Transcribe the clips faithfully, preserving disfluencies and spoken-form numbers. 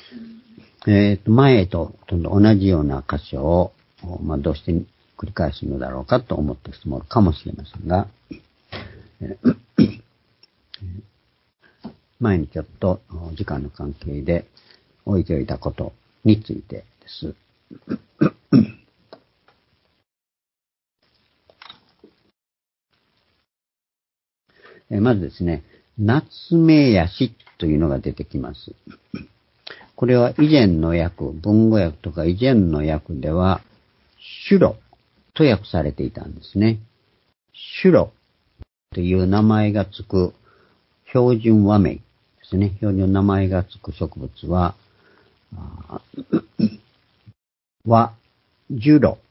えっと、前と同じような箇所を、まあ、どうして繰り返すのだろうかと思った人もいるかもしれませんが、前にちょっと時間の関係で置いておいたことについてです。まずですね、夏目ヤシというのが出てきます。これは以前の訳、文語訳とか以前の訳では、シュロと訳されていたんですね。シュロという名前がつく標準和名ですね。標準名前がつく植物は、和、ジュロ、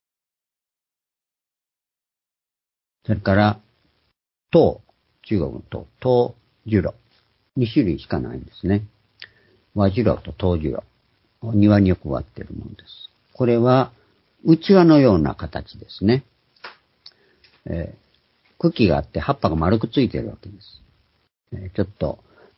それから、唐、中国の唐、唐ジュロ、に種類しかないんですね。和ジュロと唐ジュロ、庭によく植わっているものです。これは、うちわのような形ですね。えー、茎があって葉っぱが丸くついているわけです。えー、ちょっと、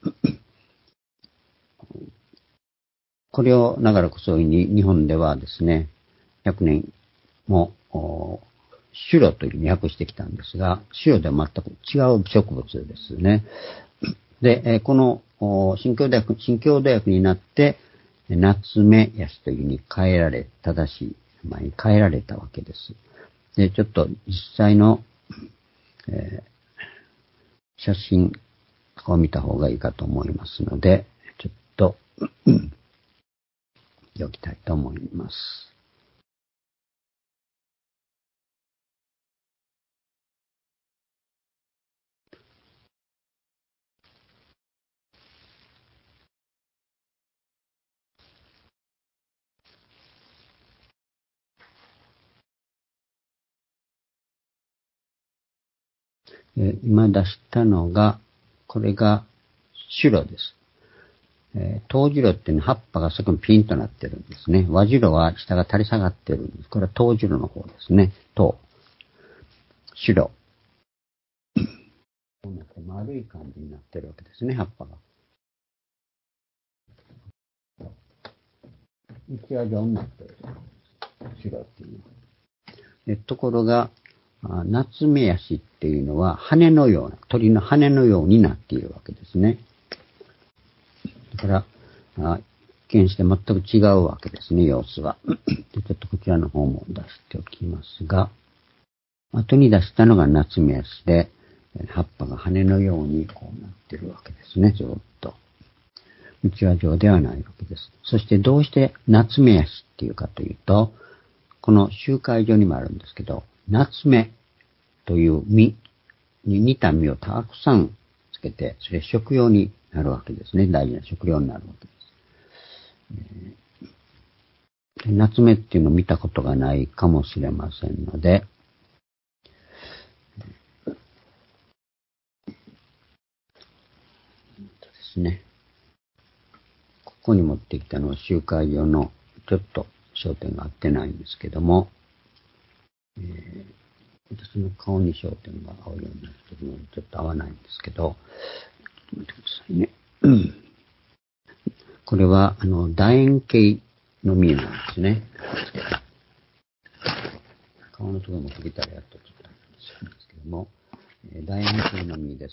これを長らくそういうふうに日本ではですね、ひゃくねんも、シュロというふうに訳してきたんですが、シュロでは全く違う植物ですね。で、えー、この新京大学、新京大学になって、夏目ヤシというふうに変えられ、正しい名前に変えられたわけです。で、ちょっと実際の、えー、写真を見た方がいいかと思いますので、ちょっと読みたいと思います。えー、今出したのが、これがシュロです。えー、唐ジュロっていうのは葉っぱがそこにピンとなってるんですね。和ジュロは下が垂れ下がってるんです。これは唐ジュロの方ですね。唐。シュロ。こうなって丸い感じになってるわけですね、葉っぱが。一話状になってる。シュロっていうのは。でところが、夏目ヤシっていうのは羽のような、鳥の羽のようになっているわけですね。だから、一見して全く違うわけですね、様子は。でちょっとこちらの方も出しておきますが、後に出したのが夏目ヤシで、葉っぱが羽のようにこうなっているわけですね、ずっと。内輪状ではないわけです。そしてどうして夏目ヤシっていうかというと、この集会所にもあるんですけど、夏目という実に似た実をたくさんつけて、それ食用になるわけですね。大事な食料になるわけです。えー、夏目っていうのを見たことがないかもしれませんので、ですね。ここに持ってきたのは集会所のちょっと焦点が合ってないんですけども、えー、私の顔に焦点が合うようになっているのでちょっと合わないんですけど、ちょっと待ってくださいね。これは、あの、楕円形の実なんですね。顔のところも切れたらやっとちょっとあるんですけども、えー、楕円形の実です。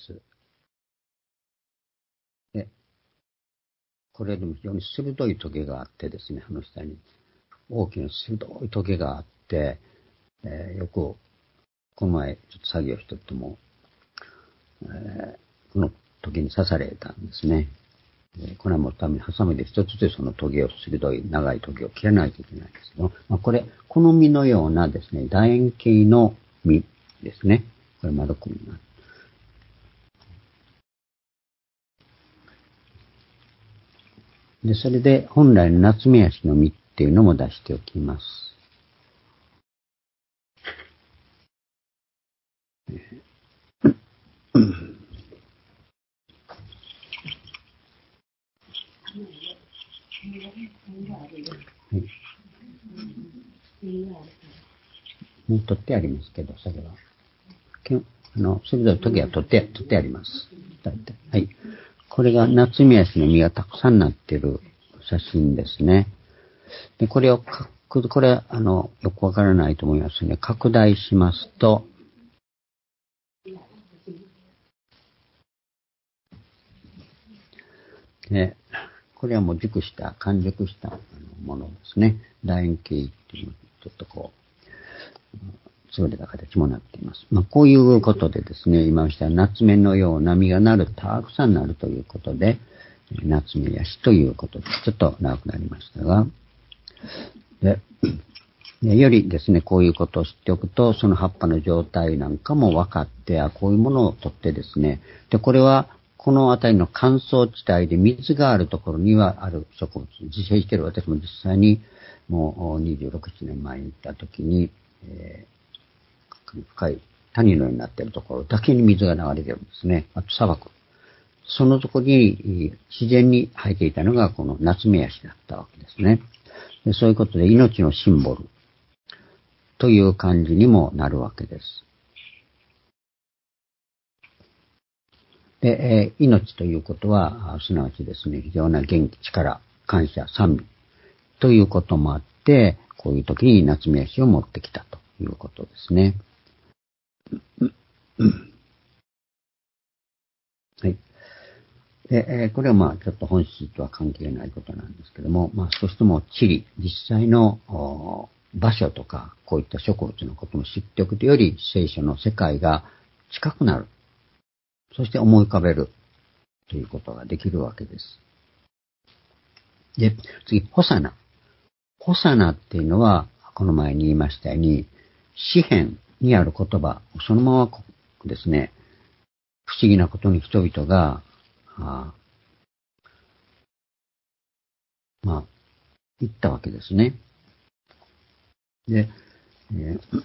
で、これでも非常に鋭いトゲがあってですね、あの下に大きな鋭いトゲがあって、えー、よく、この前ちょっと作業しとっても、えー、このトゲに刺されたんですね。これはもうためにハサミで一つずつそのトゲを、鋭い長いトゲを切らないといけないんですけど、まあ、これ、この実のようなですね、楕円形の実ですね。これ丸くなる。で、それで本来の夏目ヤシの実っていうのも出しておきます。はい、もう取ってありますけど、それは。あの、それぞれ時は取って、取ってあります。はい。これが夏目ヤシの実がたくさんなっている写真ですね。で、これをか、これ、あの、よくわからないと思いますね。拡大しますと、ね、これはもう熟した、完熟したものですね。楕円形っていう、ちょっとこう、潰れた形もなっています。まあ、こういうことでですね、今した夏目のような実がなる、たくさんなるということで、夏目ヤシということで、ちょっと長くなりましたが、で、よりですね、こういうことを知っておくと、その葉っぱの状態なんかも分かって、あ、こういうものを取ってですね、で、これは、この辺りの乾燥地帯で水があるところにはある植物、自生している。私も実際にもうにじゅうろく、ななねんまえに行った時に、えー、深い谷のようになっているところだけに水が流れているんですね。あと砂漠。そのところに自然に生えていたのがこの夏目ヤシだったわけですね。で、そういうことで命のシンボルという感じにもなるわけです。で、えー、命ということは、すなわちですね、非常な元気、力、感謝、賛美ということもあって、こういう時に夏目ヤシを持ってきたということですね。はい。で、えー、これはまあちょっと本質とは関係ないことなんですけども、まあ少しとも地理、実際の場所とか、こういった植物のことも知っておくとより聖書の世界が近くなる。そして思い浮かべるということができるわけです。で、次、ホサナ。ホサナっていうのは、この前に言いましたように、詩篇にある言葉、そのままですね、不思議なことに人々が、あまあ、言ったわけですね。で、えー、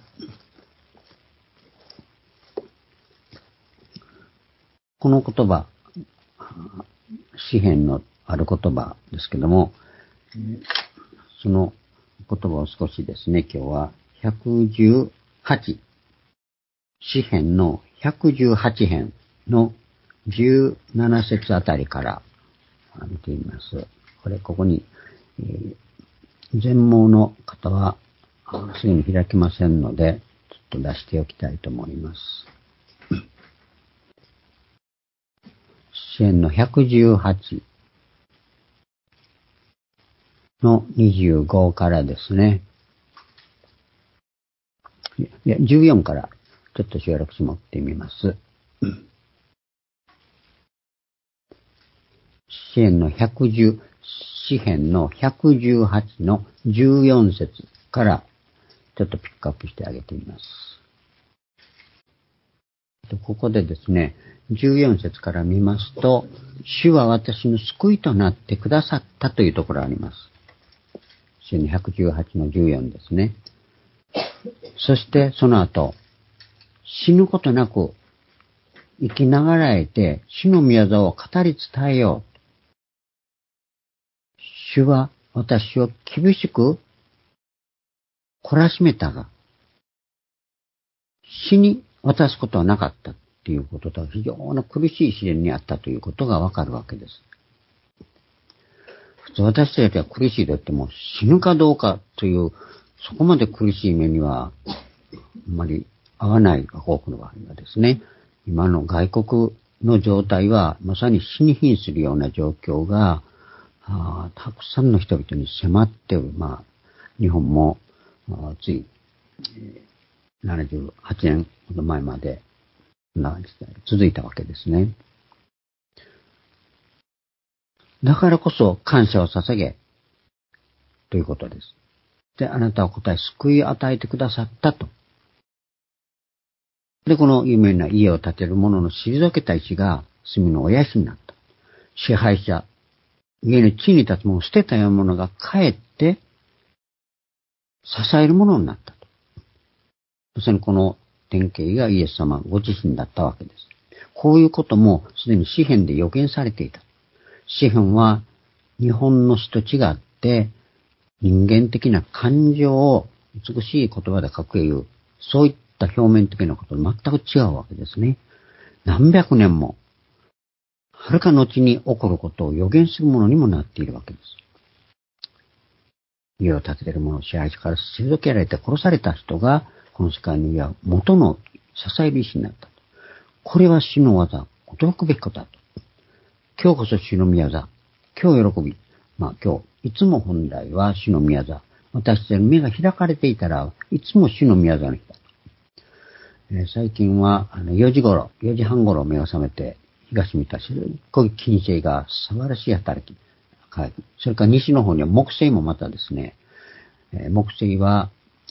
この言葉、詩篇のある言葉ですけども、その言葉を少しですね、今日はひゃくじゅうはち、詩篇のひゃくじゅうはち編のじゅうなな節あたりから見てみます。これ、ここに、えー、全盲の方はすぐに開きませんので、ちょっと出しておきたいと思います。詩篇のひゃくじゅうはちのにじゅうごからですね。いや、じゅうよんからちょっと省略し持ってみます。詩篇のひゃくじゅう、詩篇のひゃくじゅうはちのじゅうよん節からちょっとピックアップしてあげてみます。ここでですね、じゅうよん節から見ますと、主は私の救いとなってくださったというところがあります。詩のひゃくじゅうはちのじゅうよんですね。そしてその後、死ぬことなく生きながらえて主の御業を語り伝えよう。主は私を厳しく懲らしめたが、死に渡すことはなかったっていうことと非常な苦しい試練にあったということがわかるわけです。普通私たちは苦しいと言っても死ぬかどうかというそこまで苦しい目にはあまり合わない多くの場合はですね、今の外国の状態はまさに死に瀕するような状況があたくさんの人々に迫っている。まあ、日本もついななじゅうはちねんほど前までな時代続いたわけですね。だからこそ感謝を捧げということです。で、あなたは答え救いを与えてくださったと。で、この有名な家を建てる者の退けた石が罪の親石になった。支配者、家の地に立つ者を捨てたようなものがかえって支えるものになったと。まさにこの典型がイエス様ご自身だったわけです。こういうこともすでに詩篇で予言されていた。詩篇は日本の詩と違って人間的な感情を美しい言葉で書くいう、そういった表面的なことと全く違うわけですね。何百年も、はるか後に起こることを予言するものにもなっているわけです。 家を建てている者、支配者から退けられて殺された人が、この世界には元の支える石になった。これは主の技、驚くべきことだと。今日こそ主の御業、今日喜び。まあ今日、いつも本来は主の御業。私たちの目が開かれていたらいつも主の御業の日だと。えー、最近はあのよじ頃、よじはん頃目を覚めて、東見たすっごい金星が素晴らしい働き。それから西の方には木星もまたですね、えー、木星は、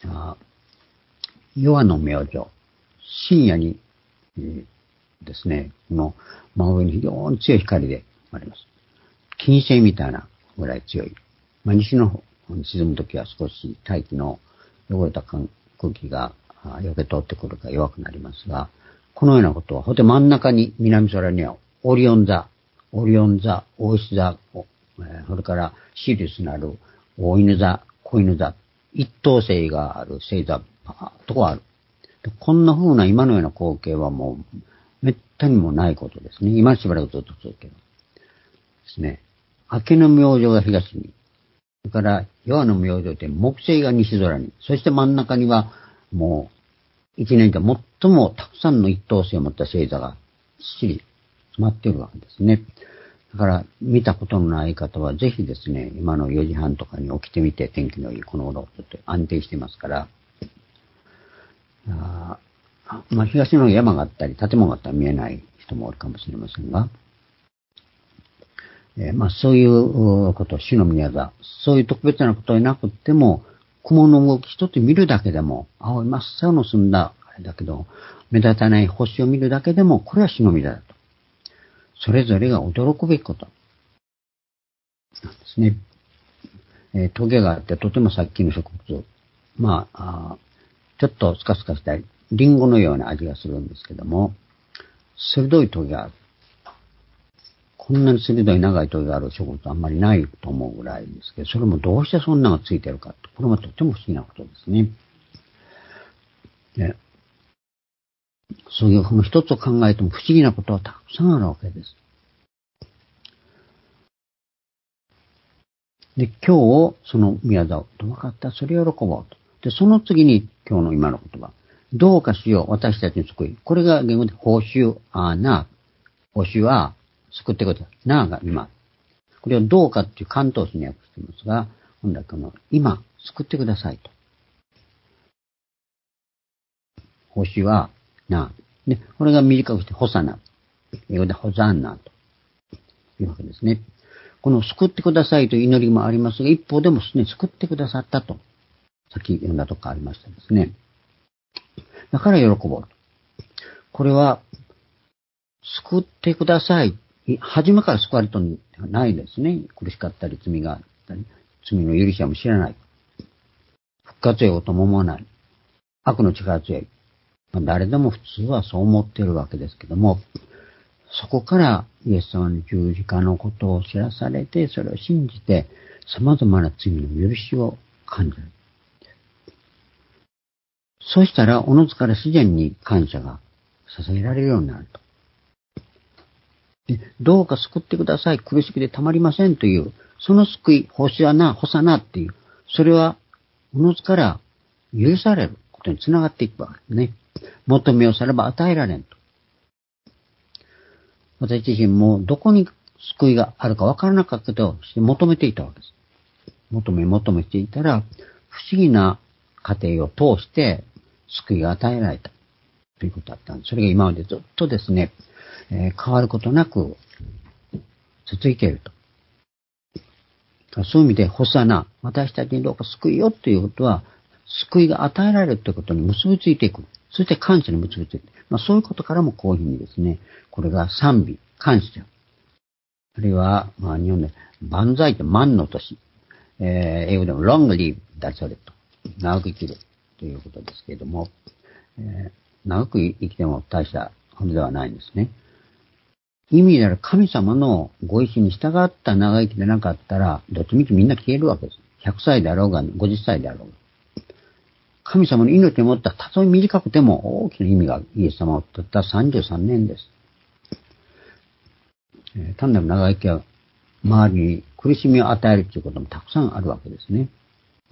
夜の明星、深夜に、えー、ですね、この真上に非常に強い光であります。金星みたいなぐらい強い。まあ、西の方に沈むときは少し大気の汚れた空気がよけ通ってくるから弱くなりますが、このようなことは、ほんと真ん中に、南空にはオリオン座、オリオン座、大石座、それからシリウスなる大犬座、小犬座、一等星がある星座、パーッとこうある。こんな風な今のような光景はもう、めったにもないことですね。今しばらくずっと続ける。ですね。明けの明星が東に、それから夜の明星って木星が西空に、そして真ん中にはもう一年で最もたくさんの一等星を持った星座がっしり詰まっているわけですね。だから見たことのない方はぜひですね、今のよじはんとかに起きてみて、天気のいいこの頃ちょっと安定してますから、あまあ東の山があったり建物があったら見えない人もおるかもしれませんが、えー、まあそういうこと、主の御業、そういう特別なことになくっても、雲の動き一つ見るだけでも、青い真っ青の澄んだ、あれだけど、目立たない星を見るだけでも、これは主の御業だと。それぞれが驚くべきことなんですね。えー、トゲがあってとても殺菌の植物。まあ、あちょっとスカスカしたリンゴのような味がするんですけども、鋭いトゲがある。こんなに鋭い長いトゲがある植物はあんまりないと思うぐらいですけど、それもどうしてそんなのがついてるかと。これもとても不思議なことですね。でそういうこの一つを考えても不思議なことはたくさんあるわけです。で、今日、その宮沢と分かった、それを喜ぼうと。で、その次に今日の今の言葉。どうかしよう、私たちに救い。これが言語で報酬、あーな、報酬は救ってください。なが今。これをどうかっていう関東詞に訳していますが、本来この今、救ってくださいと。報酬はな。で、これが短くしてホサナ。英語でホザンナというわけですね。この救ってくださいという祈りもありますが、一方でもすでに救ってくださったと。さっき読んだとこありましたですね。だから喜ぼうと。これは、救ってください。初めから救われたのではないですね。苦しかったり、罪があったり、罪の許しはも知らない。復活よとも思わない。悪の力強い。まあ、誰でも普通はそう思っているわけですけども、そこからイエス様の十字架のことを知らされて、それを信じて、様々な罪の許しを感じる。そうしたら、おのずから自然に感謝が捧げられるようになると。でどうか救ってください、苦しくてたまりませんという、その救い、ホシアナ、ホサナっていう、それは、おのずから許されることにつながっていくわけですね。求めをされば与えられんと。私自身もどこに救いがあるか分からなかったとして求めていたわけです。求め求めていたら、不思議な過程を通して救いが与えられたということだったんです。それが今までずっとですね、えー、変わることなく続いていると。そういう意味で、ホサナ、私たちにどうか救いよということは、救いが与えられるということに結びついていく。そして感謝に結びついていく。まあ、そういうことからもこういうふうにですね、これが賛美、感謝。あるいは、まあ、日本で万歳って万の年。えー、英語でも long live だそれと。長く生きるということですけれども、えー、長く生きても大したことではないんですね。意味である神様のご意志に従った長生きでなかったら、どっちみちみんな消えるわけです。ひゃくさいであろうが、ごじゅっさいであろうが。神様の命を持ったたとえ短くても大きな意味がイエス様を取ったさんじゅうさんねんです。えー、単なる長生きは周りに苦しみを与えるということもたくさんあるわけですね。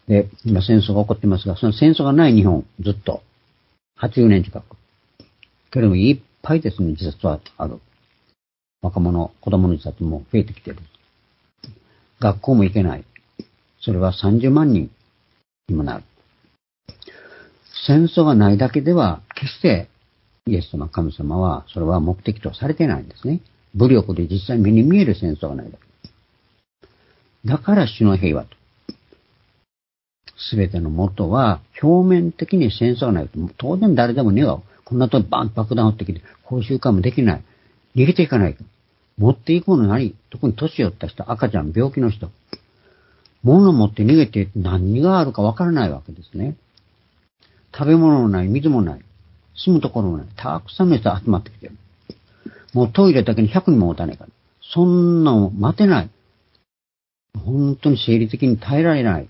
で、今戦争が起こってますが、その戦争がない日本、ずっと、はちじゅうねん近く。けれども、いっぱいですね、自殺はある。若者、子供の自殺も増えてきている。学校も行けない。それはさんじゅうまんにんにもなる。戦争がないだけでは、決してイエス様、神様は、それは目的とされてないんですね。武力で実際目に見える戦争がないだけ。だから主の平和と。すべての元は、表面的に戦争がないと。当然誰でも願う。こんなとバンと爆弾を撃ってきて、講習会もできない。逃げていかないか。持っていくもの何？特に年寄った人、赤ちゃん、病気の人。物を持って逃げて何があるかわからないわけですね。食べ物もない、水もない。住むところもない。たくさんの人が集まってきてる。もうトイレだけにひゃくにんも持たないから。そんなの待てない。本当に生理的に耐えられない。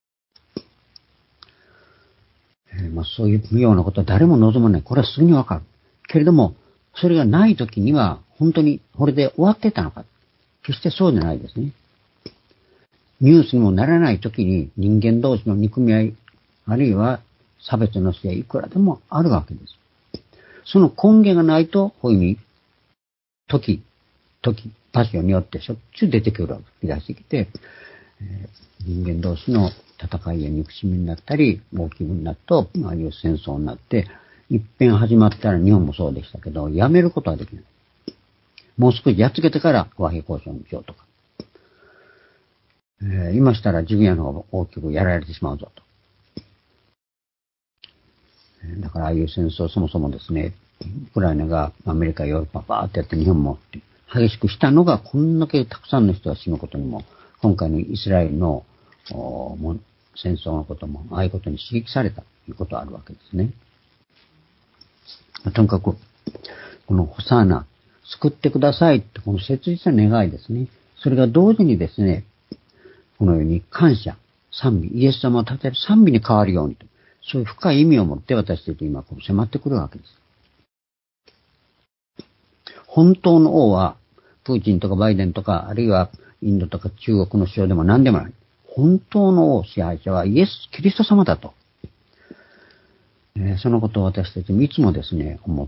えー、まあ、そういうようなことは誰も望まない。これはすぐにわかる。けれども、それがないときには、本当にこれで終わってたのか。決してそうじゃないですね。ニュースにもならないときに人間同士の憎み合い、あるいは差別のせいいくらでもあるわけです。その根源がないと、こういうふうに、時、時、場所によってしょっちゅう出てくるわけ出してきて、えー、人間同士の戦いや憎しみになったり、大きくなると、ああいう戦争になって、一遍始まったら日本もそうでしたけど、やめることはできない。もう少しやっつけてから和平交渉にしようとか。えー、今したら自分やの方が大きくやられてしまうぞと。だからああいう戦争そもそもですね、ウクライナがアメリカ、ヨーロッパバーってやって日本も激しくしたのがこんだけたくさんの人が死ぬことにも、今回のイスラエルの戦争のこともああいうことに刺激されたということがあるわけですね。とにかく、このホサーナ、救ってくださいってこの切実な願いですね。それが同時にですね、このように感謝、賛美、イエス様を称える賛美に変わるようにと、そういう深い意味を持って私たち今こう迫ってくるわけです。本当の王は、プーチンとかバイデンとか、あるいはインドとか中国の首相でも何でもない。本当の王支配者はイエス・キリスト様だと。えー、そのことを私たちもいつもですね、思って、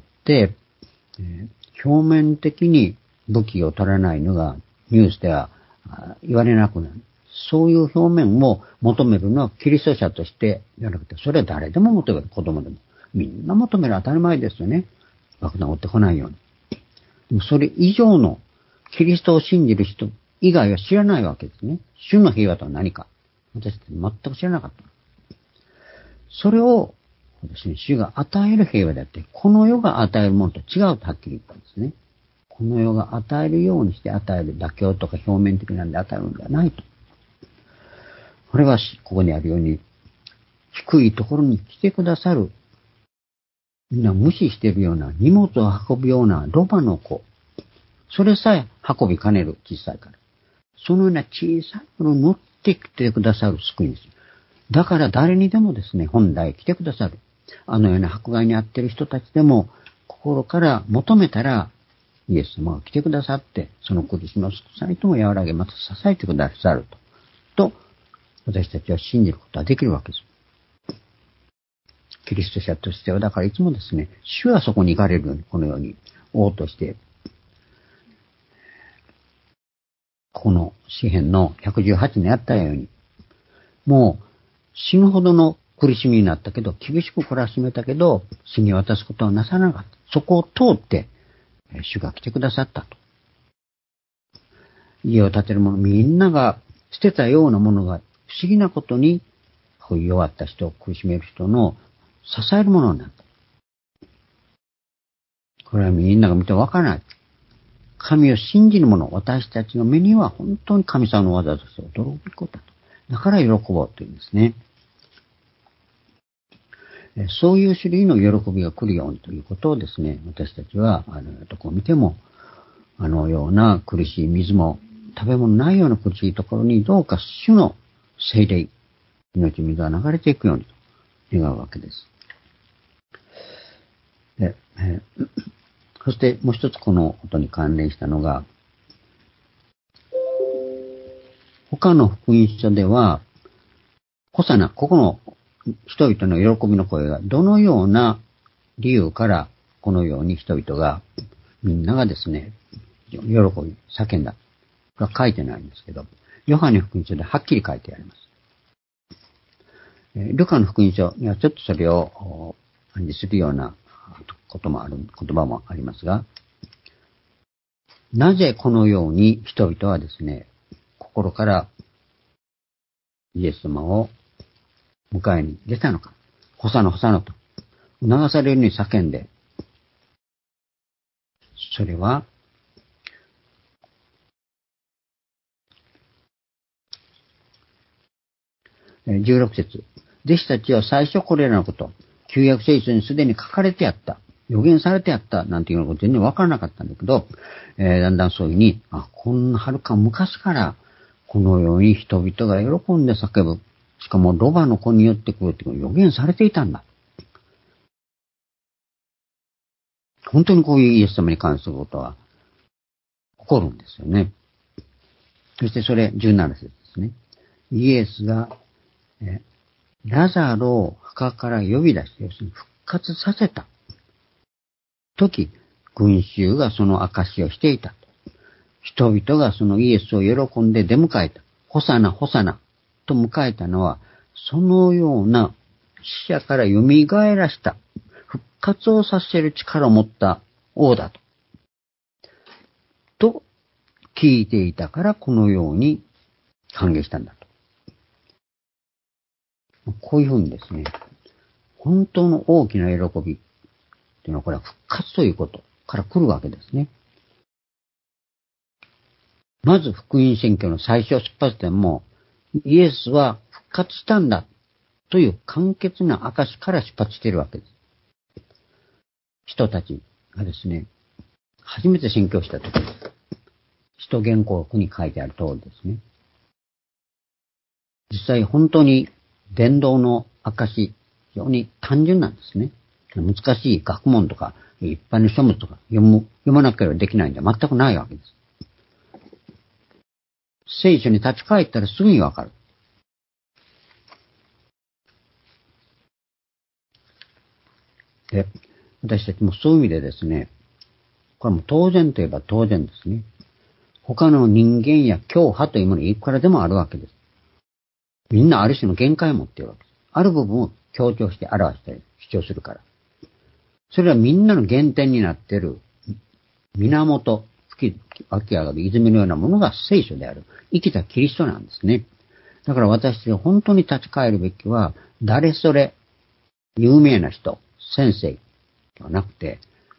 えー、表面的に武器を取らないのがニュースでは言われなくなる。そういう表面を求めるのはキリスト者としてじゃなくて、それは誰でも求める。子供でも。みんな求める当たり前ですよね。爆弾を追ってこないように。でもそれ以上のキリストを信じる人以外は知らないわけですね。主の平和とは何か。私たち全く知らなかった。それをですね、主が与える平和であって、この世が与えるものと違うとはっきり言ったんですね。この世が与えるようにして与える妥協とか表面的なんで与えるのではないと。これはここにあるように、低いところに来てくださる、みんな無視しているような荷物を運ぶようなロバの子。それさえ運びかねる、小さいから。そのような小さいものを持ってきてくださる救いです。だから誰にでもですね、本来来てくださる。あのような迫害に遭っている人たちでも、心から求めたら、イエス様が来てくださって、その苦しみの少さにとも和らげ、また支えてくださると。と、私たちは信じることができるわけです。キリスト者としては、だからいつもですね、主はそこに行かれるように、このように、王として、この詩篇のひゃくじゅうはちにあったように、もう死ぬほどの苦しみになったけど、厳しく懲らしめたけど、死に渡すことはなさなかった。そこを通って、主が来てくださったと。家を建てる者、みんなが捨てたようなものが、不思議なことに、こういう弱った人、苦しめる人の支えるものになった。これはみんなが見てわからない。神を信じる者、私たちの目には本当に神様の技として驚くことだと。だから喜ぼうというんですね。そういう種類の喜びが来るようにということをですね、私たちは、あの、どこを見ても、あのような苦しい水も、食べ物ないような苦しいところに、どうか主の聖霊、命水が流れていくようにと願うわけです。でえー、そしてもう一つこのことに関連したのが、他の福音書では、 ホサナ、ここの人々の喜びの声がどのような理由からこのように人々が、みんながですね、喜び、叫んだ。が書いてないんですけど、ヨハネ福音書ではっきり書いてあります。ルカの福音書にはちょっとそれを暗示するようなこともある、言葉もありますが、なぜこのように人々はですね、心からイエス様を迎えに出たのか。ホサノホサノと促されるように叫んで、それは、じゅうろく節。弟子たちは最初これらのこと、旧約聖書にすでに書かれてやった、予言されてやったなんていうのが全然わからなかったんだけど、えー、だんだんそういうふうに、あ、こんな遥か昔からこのように人々が喜んで叫ぶ。しかもロバの子によってくるっていうのが予言されていたんだ。本当にこういうイエス様に関することは起こるんですよね。そしてそれじゅうなな節ですね。イエスがえラザロを墓から呼び出して、要するに復活させた時、群衆がその証をしていた。人々がそのイエスを喜んで出迎えた。ホサナ、ホサナと迎えたのは、そのような死者から蘇らした、復活をさせる力を持った王だと。と聞いていたからこのように歓迎したんだと。こういうふうにですね、本当の大きな喜びというのはこれは復活ということから来るわけですね。まず福音宣教の最初出発点もイエスは復活したんだという簡潔な証から出発しているわけです。人たちがですね、初めて宣教したとき、使徒言行録に書いてある通りですね。実際本当に伝道の証、非常に単純なんですね。難しい学問とか、一般の書物とか読む、読まなければできないんで全くないわけです。聖書に立ち返ったらすぐにわかる。で、私たちもそういう意味でですね、これも当然といえば当然ですね。他の人間や教派というものいくらでもあるわけです。みんなある種の限界を持っているわけです。ある部分を強調して表したり主張するから。それはみんなの原点になっている源、吹き湧き上がる泉のようなものが聖書である。生きたキリストなんですね。だから私たちが本当に立ち返るべきは、誰それ有名な人、先生ではなくて、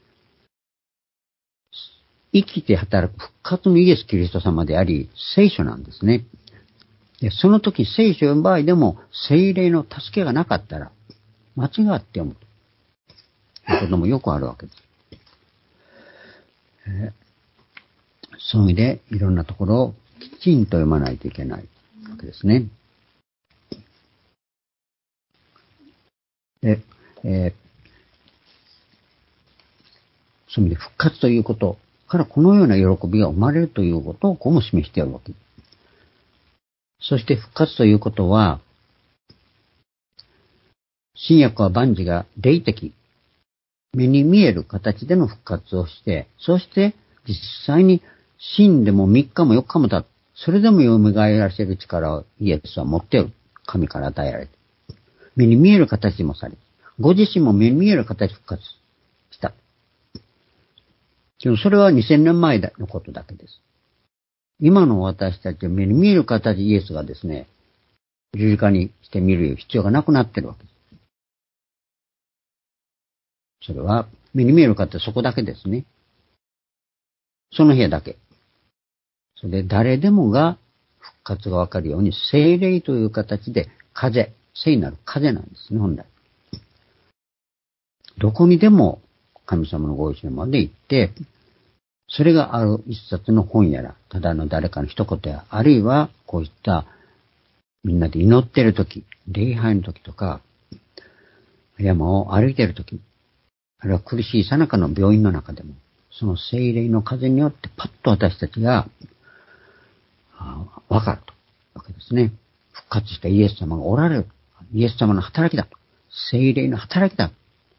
生きて働く復活のイエス・キリスト様であり、聖書なんですね。でその時聖書を読む場合でも、聖霊の助けがなかったら、間違って読むということもよくあるわけです。えー、そういう意味で、いろんなところをきちんと読まないといけないわけですね。で、えー、そういう意味で復活ということからこのような喜びが生まれるということをこうも示しているわけです。そして復活ということは、新約は万事が霊的、目に見える形での復活をして、そして実際に死んでもみっかもよっかも経つ。それでも蘇らせる力をイエスは持っている。神から与えられて。目に見える形もされ、ご自身も目に見える形復活した。でもそれはにせんねんまえのことだけです。今の私たちは目に見える形イエスがですね、十字架にしてみる必要がなくなっているわけです。それは目に見える形そこだけですね。その部屋だけ。それで誰でもが復活がわかるように聖霊という形で風、聖なる風なんですね、本来。どこにでも神様のご意志まで行って、それがある一冊の本やら、ただの誰かの一言や、あるいはこういったみんなで祈っているとき、礼拝のときとか、山を歩いているとき、あるいは苦しいさなかの病院の中でも、その聖霊の風によってパッと私たちがわかるとわけですね。復復活したイエス様がおられる。イエス様の働きだと。聖霊の働きだ。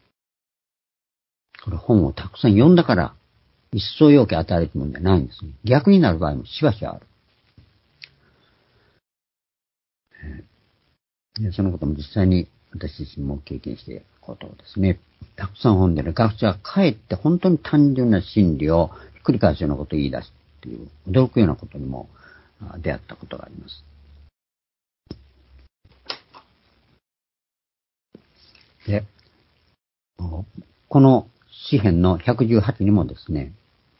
これ本をたくさん読んだから、一層要件与えるものじゃないんですね。逆になる場合もしばしばある。でそのことも実際に私自身も経験していることをですね、たくさん本でね、学者はかえって本当に単純な真理をひっくり返すようなことを言い出すっていう、驚くようなことにも出会ったことがあります。で、この詩編のひゃくじゅうはちにもですね、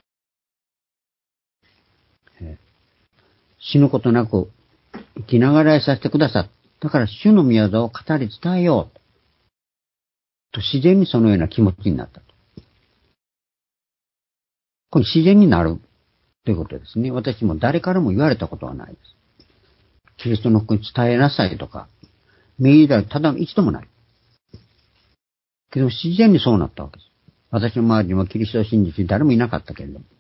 死ぬことなく生きながらえさせてくださった。だから主の御業を語り伝えようと。自然にそのような気持ちになったと。これ自然になるということですね。私も誰からも言われたことはないです。キリストの福音伝えなさいとか、命じられただ一度もない。けど自然にそうなったわけです。私の周りにもキリストを信じて誰もいなかったけれども。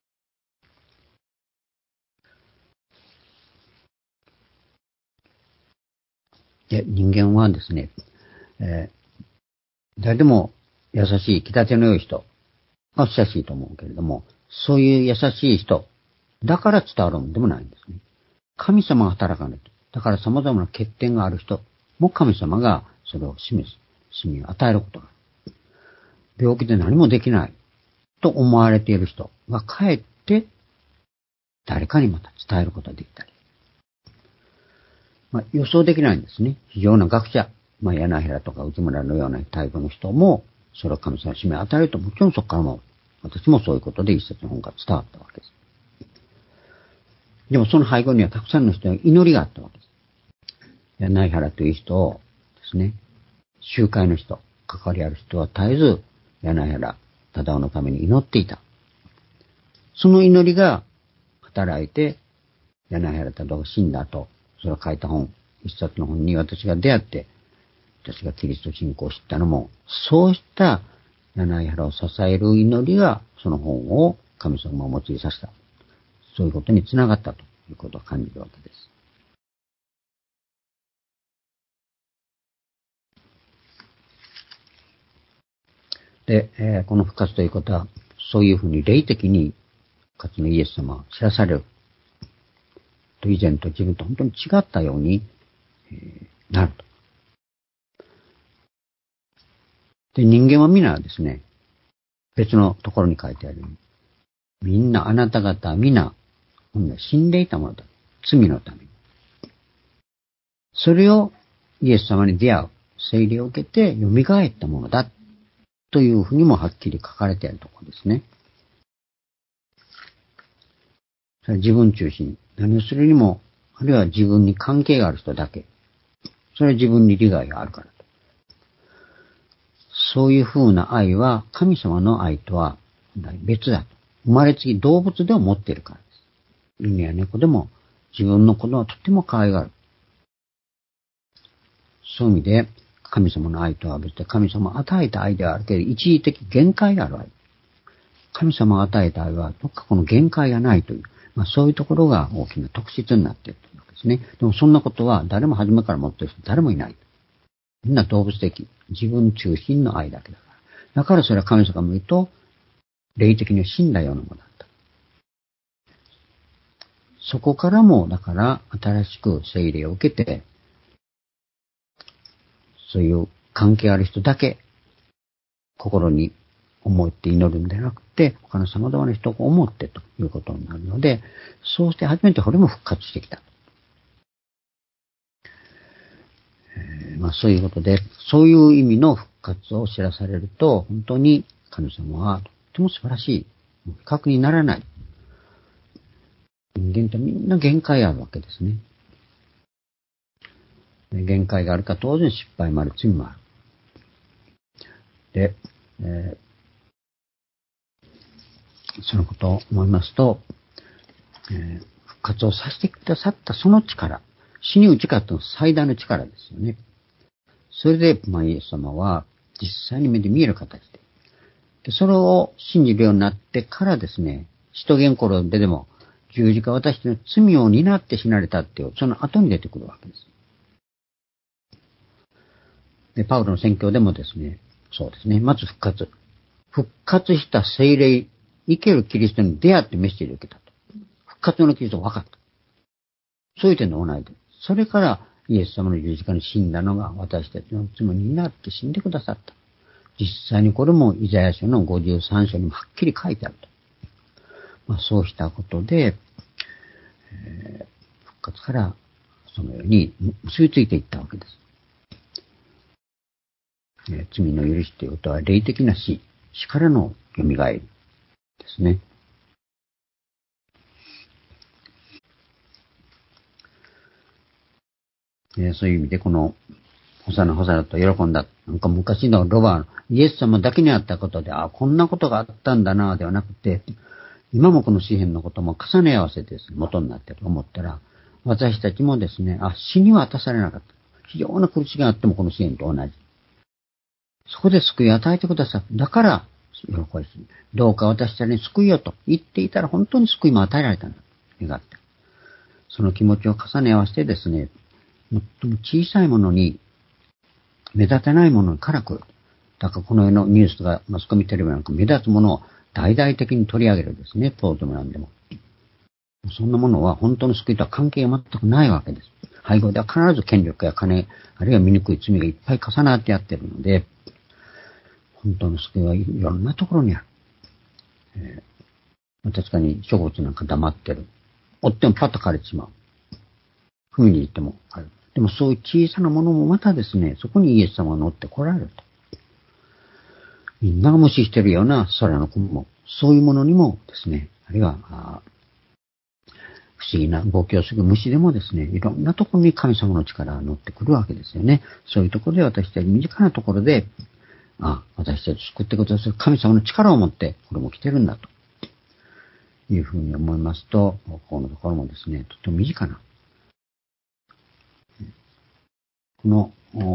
で、人間はですね、えー、誰でも優しい、気立ての良い人が親しいと思うけれども、そういう優しい人だから伝わるものでもないんですね。神様が働かないと。だから様々な欠点がある人も神様がそれを示す、示を与えることがある。病気で何もできないと思われている人がかえって誰かにまた伝えることができたり。まあ、予想できないんですね。非常な学者、まあ、柳原とか内村のようなタイプの人も、それを神様の使命を与えると、もちろんそこからも、私もそういうことで一節の本が伝わったわけです。でもその背後にはたくさんの人の祈りがあったわけです。柳原という人をですね、集会の人、関わりある人は絶えず、柳原忠夫のために祈っていた。その祈りが働いて、柳原忠夫が死んだ後、それを書いた本、一冊の本に私が出会って、私がキリスト信仰を知ったのも、そうした柳原を支える祈りが、その本を神様を用いさせた。そういうことにつながったということを感じるわけです。で、えー、この復活ということは、そういうふうに霊的に復活のイエス様を知らされる。と以前と自分と本当に違ったように、えー、なると。で、人間は皆ですね、別のところに書いてあるように、みんなあなた方は皆、死んでいたものだ。罪のために。それをイエス様に出会う、聖霊を受けて蘇ったものだ。というふうにもはっきり書かれているところですね。それは自分中心。何をするにも、あるいは自分に関係がある人だけ。それは自分に利害があるからと。そういうふうな愛は神様の愛とは別だと。生まれつき動物でも持っているからです。犬や猫でも自分の子供はとっても可愛がる。そういう意味で神様の愛とは別で神様が与えた愛ではあるけど一時的限界がある愛。神様が与えた愛はどっかこの限界がないという、まあ、そういうところが大きな特質になっているというわけですね。でもそんなことは誰も初めから持っている人誰もいない。みんな動物的、自分中心の愛だけだから。だからそれは神様が見ると、霊的に死んだようなものだった。そこからも、だから新しく聖霊を受けて、そういう関係ある人だけ、心に思って祈るんではなくて、他の様々な人を思ってということになるので、そうして初めてこれも復活してきた。まあそういうことで、そういう意味の復活を知らされると、本当に神様はとっても素晴らしい。比較にならない。人間ってみんな限界あるわけですね。限界があるから当然失敗もある、罪もある。で、えー、そのことを思いますと、えー、復活をさせてくださったその力、死に打ち勝ったの最大の力ですよね。それで、まあ、イエス様は実際に目で見える形で、でそれを信じるようになってからですね、使徒言行ででも十字架私の罪を担って死なれたっていう、その後に出てくるわけです。 で、パウロの宣教でもですね、そうですね、まず復活。復活した聖霊、生けるキリストに出会ってメッセージを受けたと。復活のキリストが分かった。そういう点で同じで。それからイエス様の十字架に死んだのが私たちの罪になって死んでくださった。実際にこれもイザヤ書のごじゅうさん章にもはっきり書いてあると。まあ、そうしたことで、えー、復活からそのように結びついていったわけです。えー、罪の許しということは霊的な死、死からの蘇りですね。えー、そういう意味でこのホサナホサナと喜んだ。なんか昔のロバー、イエス様だけにあったことで、あ、こんなことがあったんだな、ではなくて、今もこの詩篇のことも重ね合わせてですね、元になっていると思ったら、私たちもですね、あ、死には渡されなかった。非常な苦しみがあってもこの詩篇と同じ。そこで救いを与えてくださる。だから、喜びし、どうか私たちに救いよと言っていたら本当に救いも与えられたんだ。願って。その気持ちを重ね合わせてですね、最も小さいものに、目立たないものから来る。だからこの世のニュースとかマスコミテレビなんか目立つものを大々的に取り上げるですね、ポーズもなんでも。そんなものは本当の救いとは関係が全くないわけです。背後では必ず権力や金、あるいは醜い罪がいっぱい重なってやってるので、本当の救いはいろんなところにある。えー、確かに植物なんか黙ってる。追ってもパッと枯れてしまう。踏みに行ってもある。でもそういう小さなものもまたですね、そこにイエス様が乗って来られると。みんなが無視しているような空の雲も、そういうものにもですね、あるいは、あ不思議な動きをする虫でもですね、いろんなところに神様の力が乗ってくるわけですよね。そういうところで私たち身近なところで、あ、私たち救ってくださる神様の力を持って、これも来てるんだというふうに思いますと、ここのところもですね、とても身近な、この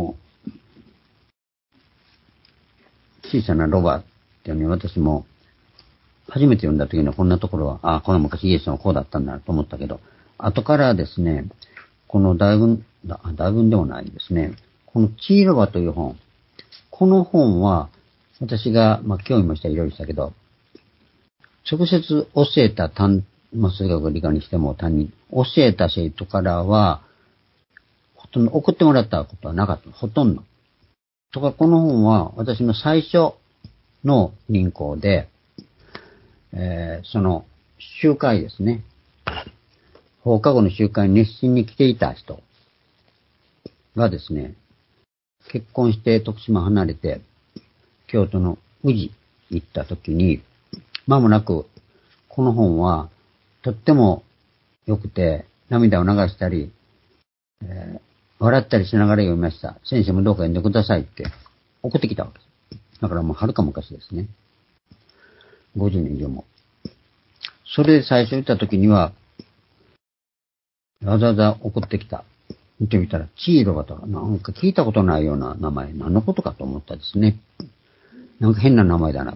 小さなロバっていうのに私も初めて読んだ時にはこんなところは、ああ、この昔イエスさんはこうだったんだなと思ったけど、後からですね、この大文、大文でもないですね、このチーロバという本、この本は私が、まあ、興味もしたいろいろしたけど、直接教えた単、まあ、数学理科にしても単に教えた生徒からは、ほとんど送ってもらったことはなかった。ほとんど。とか、この本は私の最初の任校で、えー、その集会ですね。放課後の集会に熱心に来ていた人がですね、結婚して徳島離れて、京都の宇治行った時に、間もなく、この本はとっても良くて、涙を流したり、えー、笑ったりしながら読みました。先生もどうか読んでくださいって送ってきたわけです。だからもうはるか昔ですね。ごじゅうねん以上も。それで最初言った時には、わざわざ送ってきた。見てみたら、チーロバとか、なんか聞いたことないような名前、何のことかと思ったですね。なんか変な名前だなと。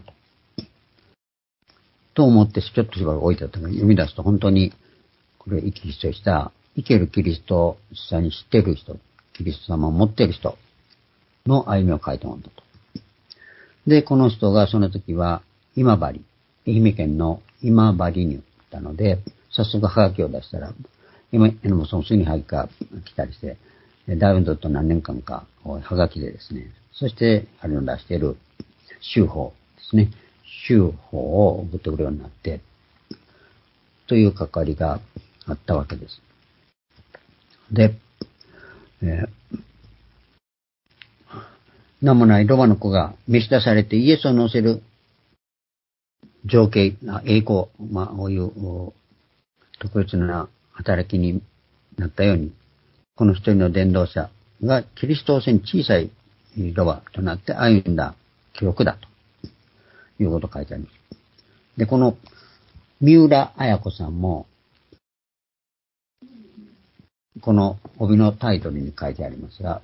と思って、ちょっとしばらく置いてあったのに読み出すと本当に、これ生き生きとした、生けるキリストを実際に知っている人、キリスト様を持っている人の歩みを書いたものだと。で、この人がその時は、今治、愛媛県の今治に行ったので、早速ハガキを出したら、今、もそのすぐにハガキが来たりして、だいぶずっと何年間か、ハガキでですね、そして、あれを出している、修法ですね。修法を送ってくるようになって、という関わりがあったわけです。で、えー、名もないロバの子が召し出されてイエスを乗せる情景、栄光、まあ、こういう特別な働きになったように、この一人の伝道者がキリストを背に小さいロバとなって歩んだ記録だということを書いてあります。で、この三浦綾子さんも、この帯のタイトルに書いてありますが、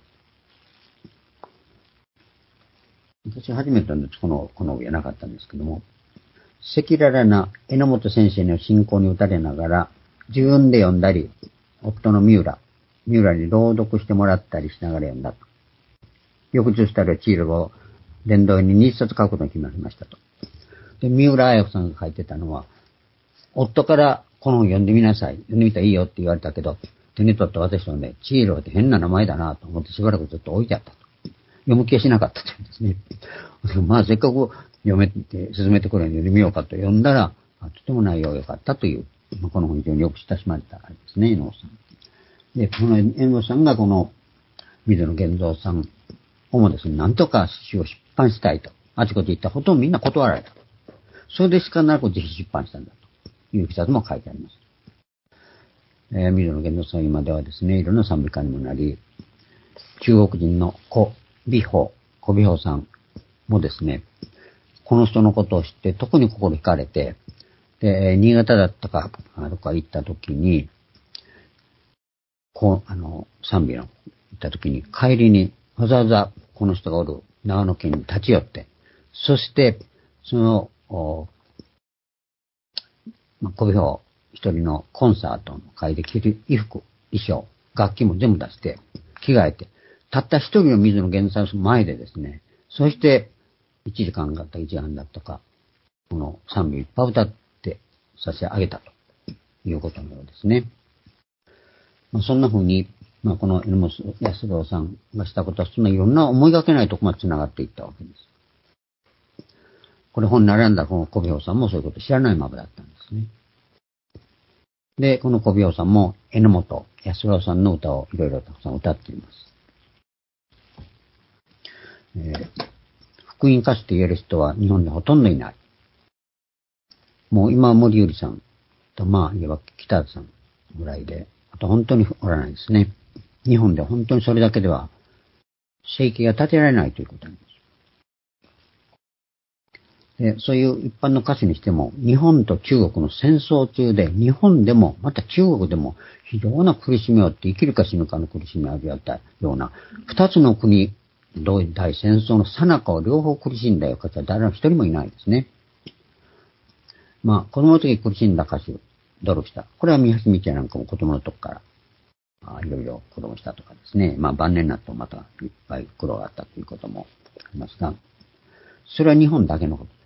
私初めてのこの、この帯はなかったんですけども、赤裸々な榎本先生の信仰に打たれながら、自分で読んだり、夫の三浦、三浦に朗読してもらったりしながら読んだ。 翌日したらチールを殿堂ににさつ書くことに決まりましたと。で、三浦綾子さんが書いてたのは、夫からこの本読んでみなさい。読んでみたらいいよって言われたけど、手に取って私のね、チールって変な名前だなと思ってしばらくずっと置いてあったと。読む気はしなかったというんですね。まあせっかく読めて、進めてくれるので読みようかと読んだら、とても内容良かったという、この本非常によく親しまれたあれですね、榎本さん。で、この榎本さんがこの水野源三さんをもですね、なんとか詩を出版したいと。あちこち行ったほとんどみんな断られた。それでしかなく自費出版したんだという記述も書いてあります。えー、水野源三さんは今ではですね、いろんな賛美歌にもなり、中国人の古美穂、古美穂さんもですね、この人のことを知って特に心惹かれて、で、新潟だったか、どっか行った時に、こう、あの、賛美の行った時に、帰りにわざわざこの人がおる長野県に立ち寄って、そして、その、まあ、小美穂一人のコンサートの会で着る衣服、衣装、楽器も全部出して、着替えて、たった一人の水野源三さんの前でですね、そして、いちじかんだったかいちじかんだったか、この賛美をいっぱい歌って差し上げたということのようですね。まあ、そんな風に、まあ、この榎本安郎さんがしたことは、そんないろんな思いがけないところまで繋がっていったわけです。これ本に並んだこの小美穂さんもそういうこと知らないままだったんですね。で、この小美穂さんも榎本安郎さんの歌をいろいろたくさん歌っています。えー、福音歌手と言える人は日本でほとんどいない。もう今は森百合さんと、まあ、いわば北田さんぐらいで、あと本当におらないですね。日本で本当にそれだけでは、生計が立てられないということなんです。で、そういう一般の歌手にしても、日本と中国の戦争中で、日本でも、また中国でも、非常な苦しみを負って生きるか死ぬかの苦しみを味わったような、二つの国、同時大戦争の最中を両方苦しんだような方は誰も一人もいないですね。まあ、子供の時苦しんだ歌手、努力した。これは三橋美智也なんかも子供の時から、あいろいろ苦労したとかですね。まあ、晩年になってもまたいっぱい苦労があったということもありますが、それは日本だけのことです。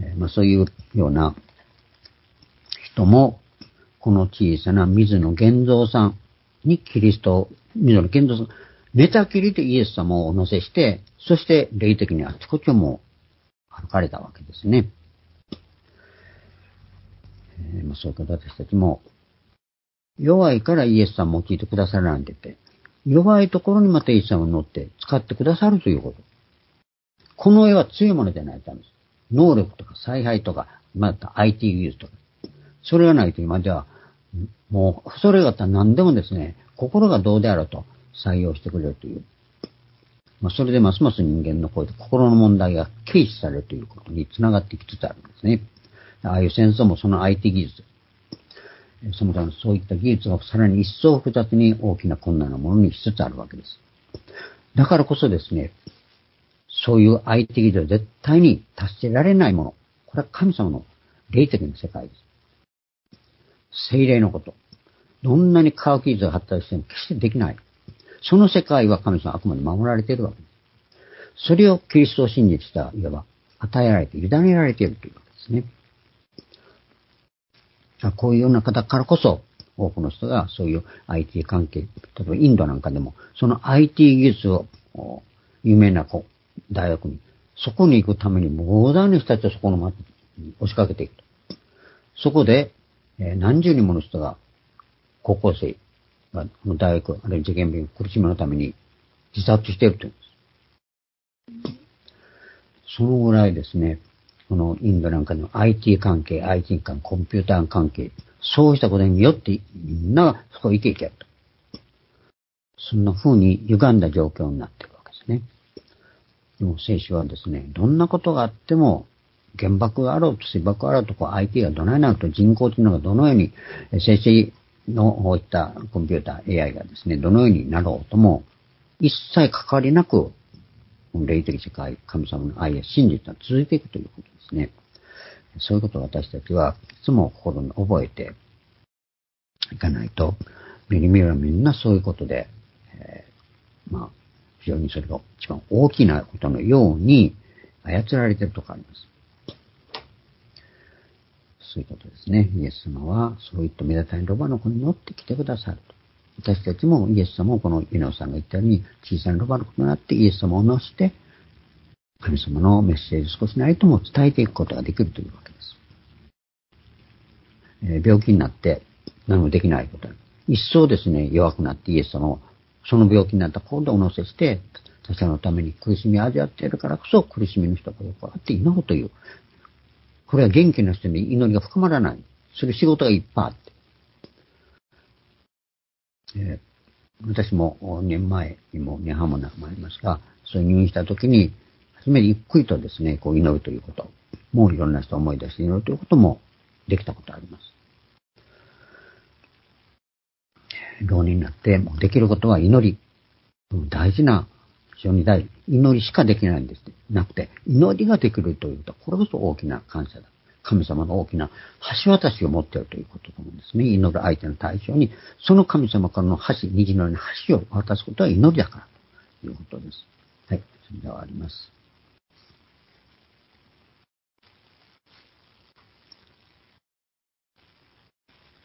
えー、まあ、そういうような人も、この小さな水野源三さんにキリストを、水野源三さん、寝たきりでイエス様をお乗せして、そして霊的にあちこちをも歩かれたわけですね。えー、まあ、そうか、私たちも、弱いからイエス様を用いてくださるなんて言って、弱いところにまたイエス様を乗って使ってくださるということ。この絵は強いものでないとダメです。能力とか采配とか、また アイティー 技術とか。それがないと今では、もう、それがあったら何でもですね、心がどうであろうと採用してくれるという。まあ、それでますます人間のこういう心の問題が軽視されるということにつながっていきつつあるんですね。ああいう戦争もその アイティー 技術。その他のそういった技術がさらに一層複雑に大きな困難なものにしつつあるわけです。だからこそですね、そういう アイティー 技術は絶対に達せられないもの。これは神様の霊的な世界です。聖霊のこと。どんなに科学技術が発達しても決してできない。その世界は神様はあくまで守られているわけです。それをキリストを信じてした、いわば与えられて、委ねられているというわけですね。こういうような方からこそ、多くの人がそういう アイティー 関係、例えばインドなんかでも、その アイティー 技術を、有名な大学に、そこに行くために膨大な人たちをそこの町に押しかけていくと。そこで、えー、何十人もの人が、高校生が、大学、あるいは受験勉強、苦しみのために自殺しているというんです。そのぐらいですね、このインドなんかの アイティー 関係、アイティー 関係、コンピューター関係、そうしたことによってみんながそこへ行け行けやと。そんな風に歪んだ状況になっているわけですね。でも聖書はですね、どんなことがあっても、原爆があろうと水爆があろうと、こう アイティー がどのようになると、人工知能がどのように、生成のこういったコンピューター、エーアイ がですね、どのようになろうとも、一切関わりなく、霊的世界、神様の愛や真実が続いていくということですね。そういうことを私たちはいつも心に覚えていかないと、目に見るみんなそういうことで、えー、まあ、 非常にそれが一番大きなことのように操られているところがあります。そういうことですね。イエス様はそういった目立たないロバの子に乗ってきてくださると。私たちもイエス様をこの井上さんが言ったように小さなロバの子となってイエス様を乗せて神様のメッセージを少しなりとも伝えていくことができるというわけです。えー、病気になって何もできないことは一層ですね、弱くなってイエス様をその病気になった今度お乗せして他者のために苦しみを味わっているからこそ苦しみの人がよくあって祈るという。これは元気な人に祈りが深まらない。する仕事がいっぱいあって。えー、私も年前にも年半も亡くなりますが、そう入院した時に、初めてゆっくりとですね、こう祈るということ。もういろんな人を思い出して祈るということもできたことがあります。老人になってもうできることは祈り。大事な、非常に大事。祈りしかできないんです。なくて、祈りができるということは、これこそ大きな感謝だ。神様の大きな橋渡しを持っているということと思うんですね。祈る相手の対象に、その神様からの橋、虹のような橋を渡すことは祈りだからということです。はい、それではあります。